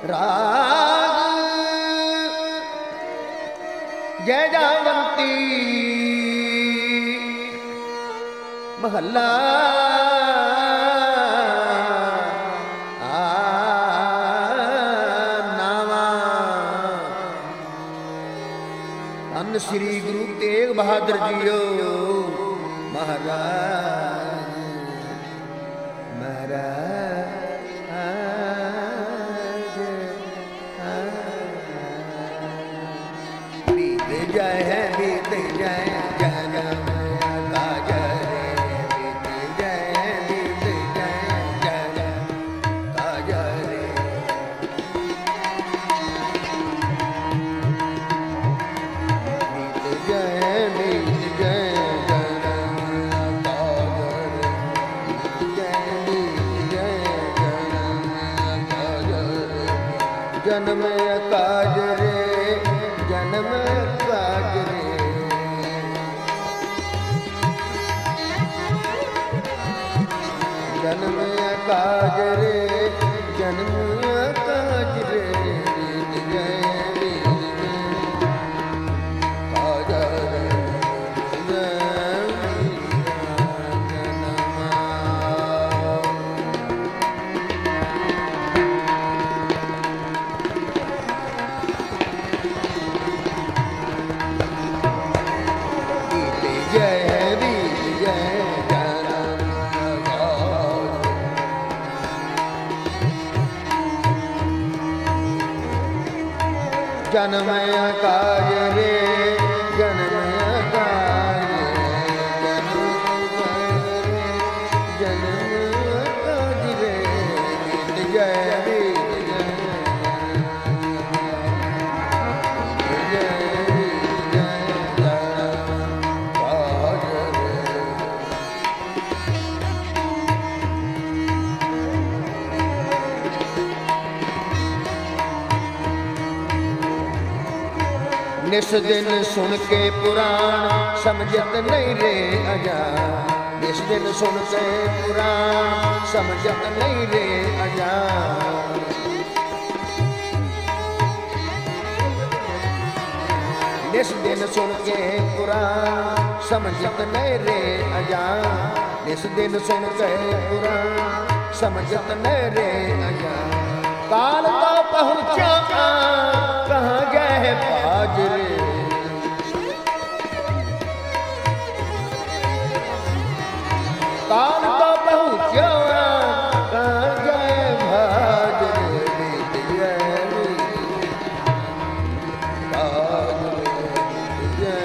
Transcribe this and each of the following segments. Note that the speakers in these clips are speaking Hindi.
राग जय जावंती महला नावा धन श्री गुरु तेग बहादुर जियो महाराज महाराज बीत जाए बीत जाए जन्म काज रे बीत जाए बीत जाए जन्म काज रे बीत जाए बीत जाए जन्म काज रे जन्म काज रे जन्म काज रे जन्म काज रे बीत गए काज रे जन्म काज रे जन्म काज जन्म काज रे बीत गए बीत निस दिन सुन के पुराण समझत नहीं रे अजान निस दिन सुन के पुराण समझत नहीं रे अजान निस दिन सुन के पुराण समझत नहीं रे अजान निस दिन सुन के पुराण समझत नहीं रे अजान काल तो पहुँचा कहाँ गए बाज रे काल तो पहुँचा कहाँ गए भाज रे बीत गए बाज रे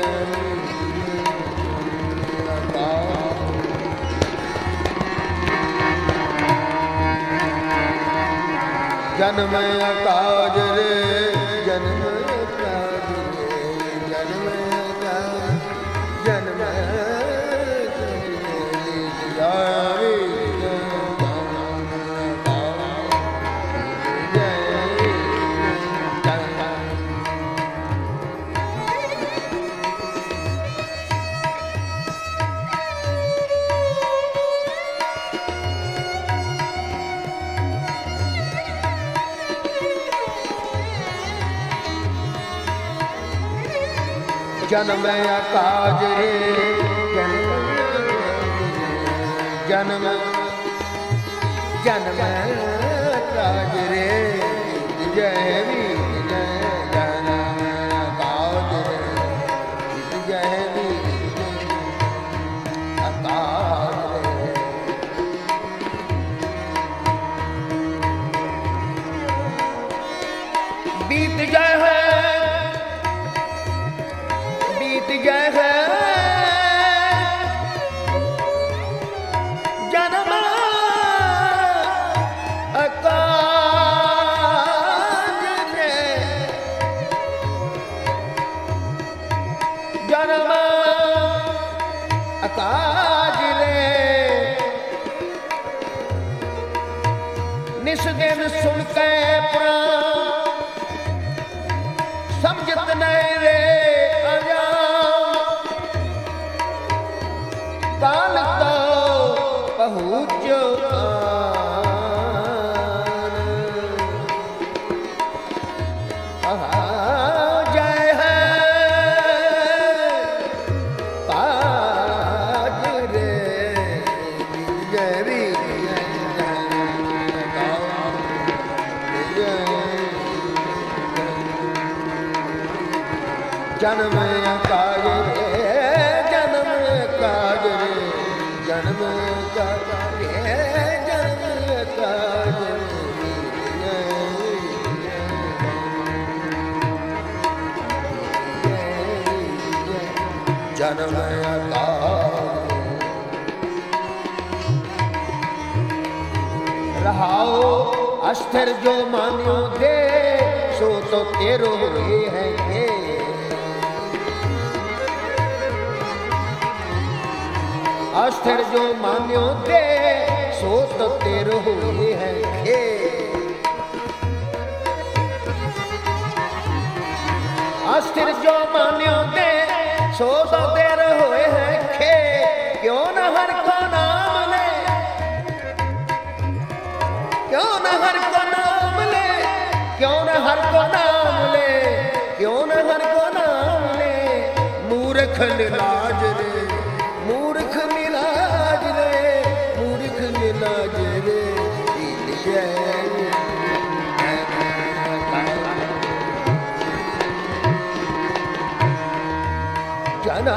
जन्म काज रे जन्म काज रे जन्म काज जन्म जन्म काज रे जन्म जन्म काज रे जय बीत जय जन्म काज रे जय बीत काज रे बीत गए बीत गए हैं जन्म काज रे जन्म काज रे निस दिन सुन के पुराण समझत नहीं रे काल तो पहुँचो जन्म काज रे जन्म काज रे जन्म काज रे जन्म काज जन्म काज रहाओ अस्थिर जो मान्यो दे सो तो तेरो हुए है के अस्थिर जो मान्यो दे सो तो तेरो हुए है के अस्थिर जो मान्यो दे सो तो तेरो हुए है खे क्यों न हर को नाम ले क्यों न हर को नाम ले क्यों न हर को नाम ले क्यों न हर को नाम ले मूर्ख निलाज रे मूर्ख निलाज रे मूर्ख निलाज रे जना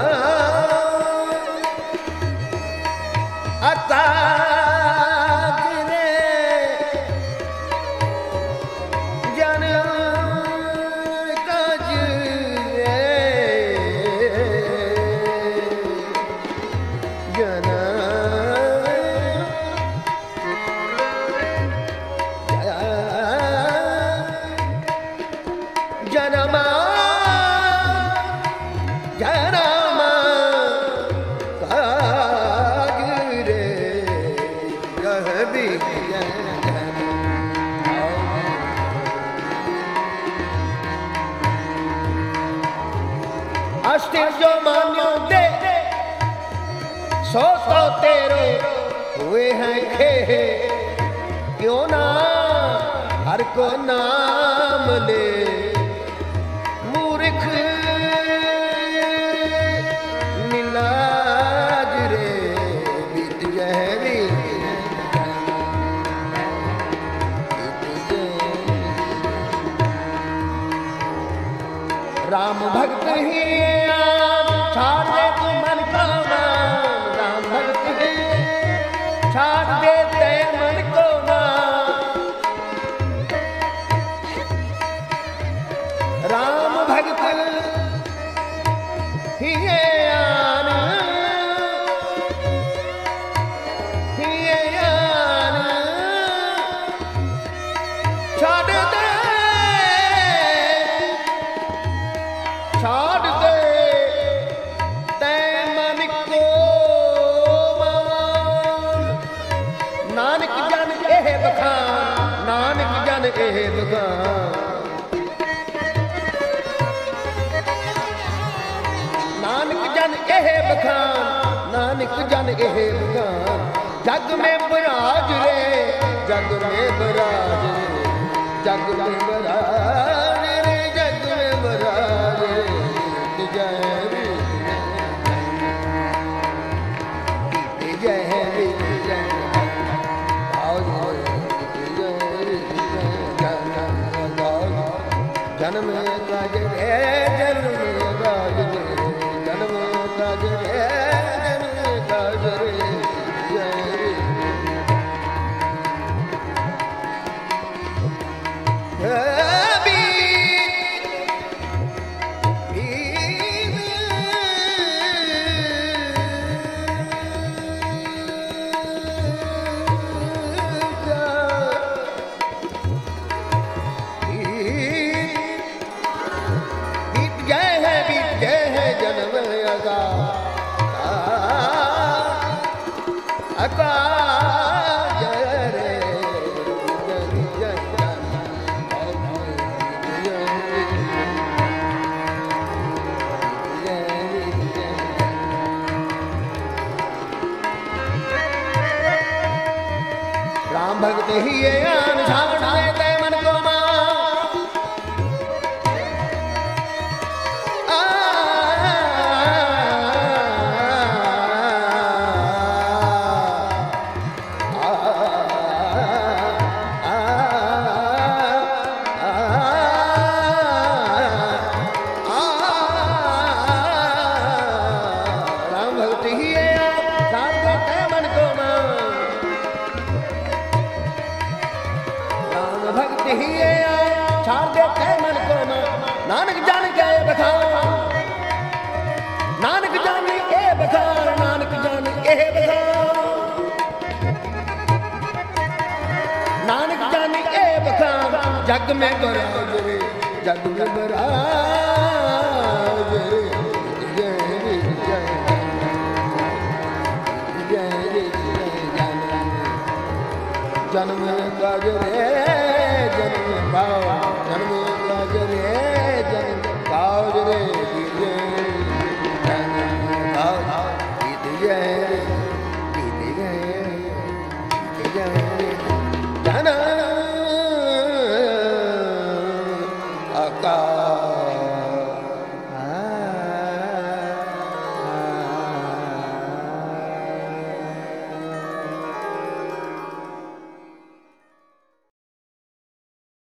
अताज रे जन काज रे जना जनमा जनमा काज रे कह भी अस्थिर जो मान्यो दे सो तो तेरो हुए हैं खे क्यों ना हर को नाम ले मूर्ख निलाज रे बीत गहरी राम भक्त ही छाड़ दे तू मन का मान राम भक्त ही छाड़ दे ते मन को मान राम भक्त ही आन छाड़ दे छाड़ दे ते मन को मान नानक जन एह बखान नानक जन एह बखान नानक जन एह बखान नानक जन एह बखान जग में बराज रे जग में बराज रे जग में बराज रे जग में बराज रे जय जन्म काज रे जन्म काज रे जन्म काज रे जन्म काज रे राम भक्त ही आन छाड़ दे मन को जग में बराज रे, जग में बराज रे, जय रे जय जय रे जन्म काज रे जन्म भाव, जन्म काज रे जन्म काज रे, जन आका